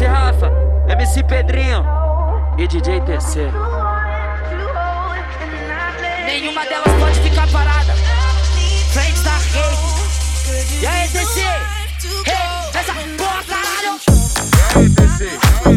MC Rafa, MC Pedrinho e DJ TC. Nenhuma delas pode ficar parada. Frente da rede. E aí, TC? Hey, essa porra, caralho. E aí, TC?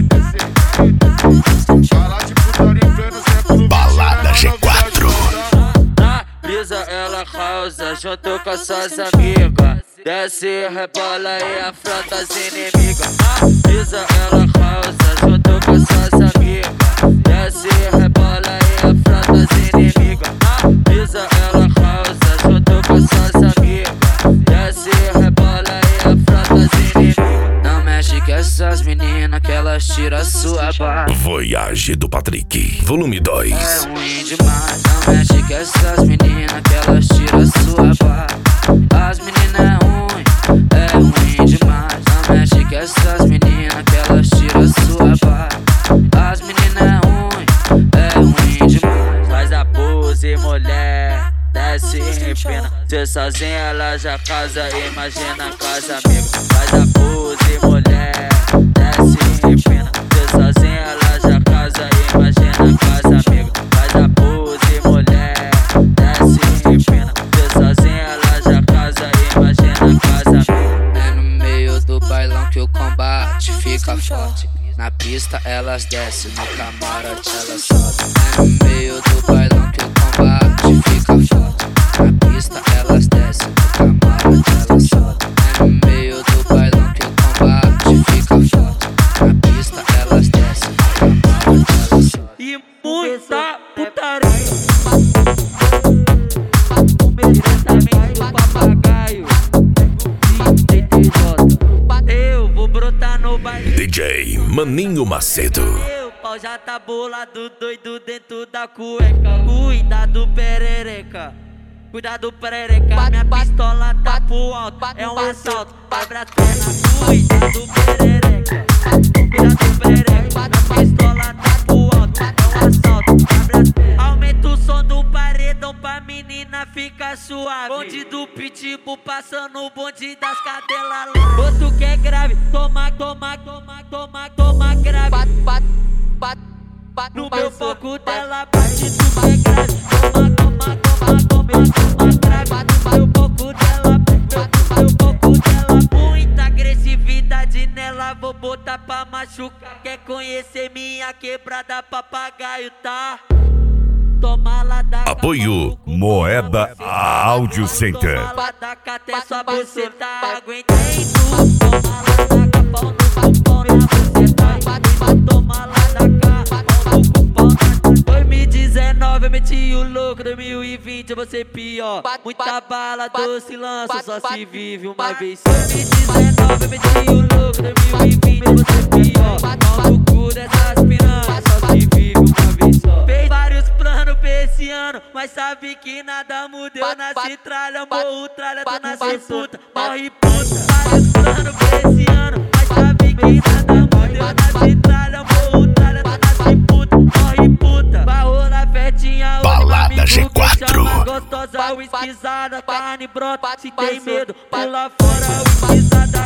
Fala de putaria em pleno tempo. Balada G4. Na brisa ela causa junto com suas amigas. Desce, rebola e afronta as inimigas. Na brisa ela causa junto com suas amigas. Desce, rebola e afronta as inimigas. Na brisa ela causa junto com suas amigas. Desce, rebola e afronta as inimigas. Não mexe com essas meninas que elas tiram a sua barra. Voyage do Patrick, volume 2. É ruim demais. Não mexe com essas meninas que elas tiram a sua barra. As meninas é ruim demais. Não mexe com essas meninas que elas tiram a sua barra. As meninas é ruim demais. Faz a pose, mulher, desce e empina. Cê sozinha ela já casa, imagina a casa amiga. Faz a pose, mulher, desce e empina. Cê sozinha ela já casa, imagina a casa amiga. Faz a pose, mulher, desce e empina. Cê sozinha ela já casa, imagina a casa amiga. É no meio do bailão que o combate fica forte. Na pista elas descem, no camarote elas sobem. É no meio do bailão que o combate fica forte. Na pista elas descem, no camarote elas sobem. É no meio do bailão que o combate fica forte. Na pista elas descem, no camarote elas sobem. E muita putaria. Diretamente do papagaio. Eu vou brotar no baile. DJ Maninho Macedo. Meu pau já tá bolado, doido dentro da cueca. Cuidado, perereca. Cuidado, perereca. Minha pistola tá pro alto. É um assalto, abre a perna. Cuidado, perereca. Cuidado, perereca. Minha pistola tá pro alto. É um assalto, abre a perna. Aumenta o som do paredão pra menina ficar suave. Bonde do pitbull passando o bonde das cadelas. Outro que é grave, toma grave. No meu foco dela bate, tu que é grave. Toma grave. No meu foco dela, meu foco dela. Muita agressividade nela, vou botar pra machucar. Quer conhecer minha quebrada, papagaio, tá? Toma lá da Apoio Moeda Audio Center. Toma lá da até sua buceta aguentei tudo. Toma lá da pau no cupom, minha buceta. Toma lá da pau no cupom. 2019 eu meti o louco, 2020 você pior. Muita bala, doce lança, só se vive uma vez. 2019 eu meti o louco, 2020 você pior. Pau no cu dessas piranhas, só se vive uma vez só. Fez vários planos pra esse ano, mas sabe que nada mudou. Nasci tralha, morro tralha, tô nasci puta, morre puta. Vários planos pra esse ano, mas sabe que nada mudou. Nasci tralha, morro tralha, tô nasci puta, morre puta. Vai rolar festinha hoje, Balada G4. Gostosa, whiskyzada, carne brota. Se tem medo, pula fora, whiskyzada.